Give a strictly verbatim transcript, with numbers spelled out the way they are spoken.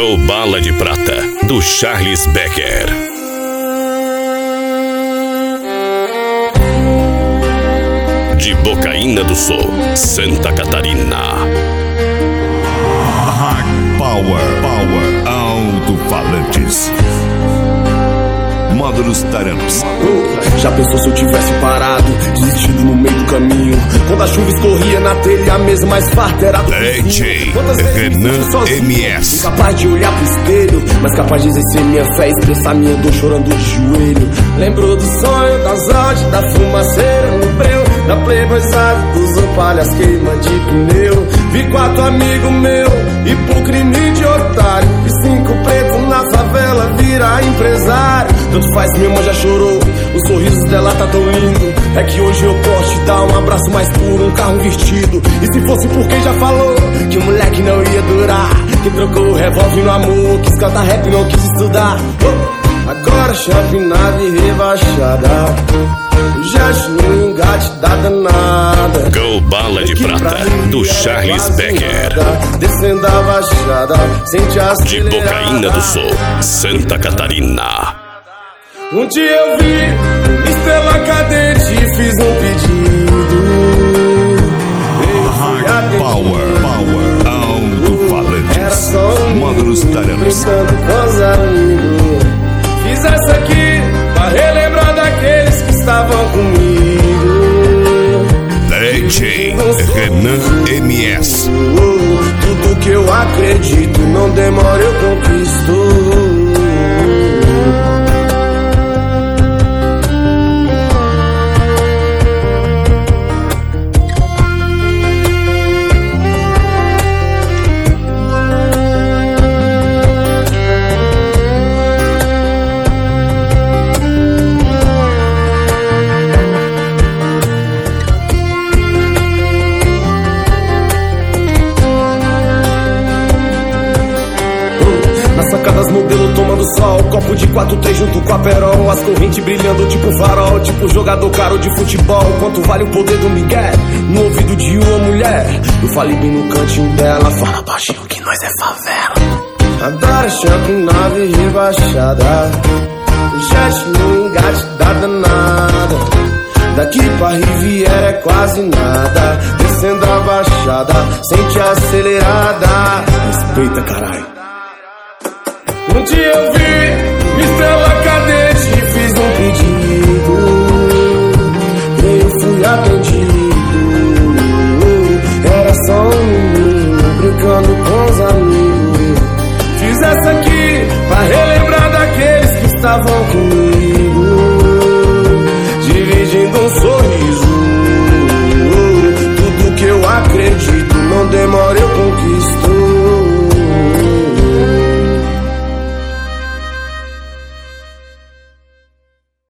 Go Bala de Prata, do Charles Becker. De Bocaina do Sul, Santa Catarina. High Power, Power, alto-falantes. Módulos Taramps. Já pensou se eu tivesse parado, desistido no meio do caminho? Quando a chuva escorria na telha, a mesa mais farta era do D J Renan M S. Incapaz de olhar pro espelho, mas capaz de exercer minha fé, expressar minha dor chorando de joelho. Lembrou do sonho, das odds, da fumaceira no breu, da playboyzada, dos opalhas queima de pneu. Vi quatro amigos meu e por crime de otário, vi cinco pretos na favela virar empresário. Tanto faz, minha irmã já chorou, o sorriso dela tá tão lindo. É que hoje eu posso te dar um abraço mais puro, um carro vestido. E se fosse por quem já falou que o moleque não ia durar, que trocou o revólver no amor, quis cantar rap, não quis estudar. Oh, agora chapinada e rebaixada, o gesto no engate da danada. Go Bala de Prata, do Charles Becker. Descendo a baixada, sente a De Bocaina do Sul, Santa Catarina. Um dia eu vi Estrela Cadente e fiz um pedido. High Power, Power, alto-falantes. Módulos Taramps. Com os amigos. Fiz essa aqui pra relembrar daqueles que estavam comigo. D J Renan M S. Tudo que eu acredito, não demora, eu conquisto. Modelo tomando sol, copo de quatro três junto com a perol, as correntes brilhando tipo farol, tipo jogador caro de futebol. Quanto vale o poder do Miguel no ouvido de uma mulher? Eu falei bem no cantinho dela, fala baixinho que nós é favela. Adoro shopping, nave rebaixada, o jet no engate da danada. Daqui pra Riviera é quase nada, descendo a baixada, sente a acelerada. Respeita, caralho. Um dia eu vi Estrela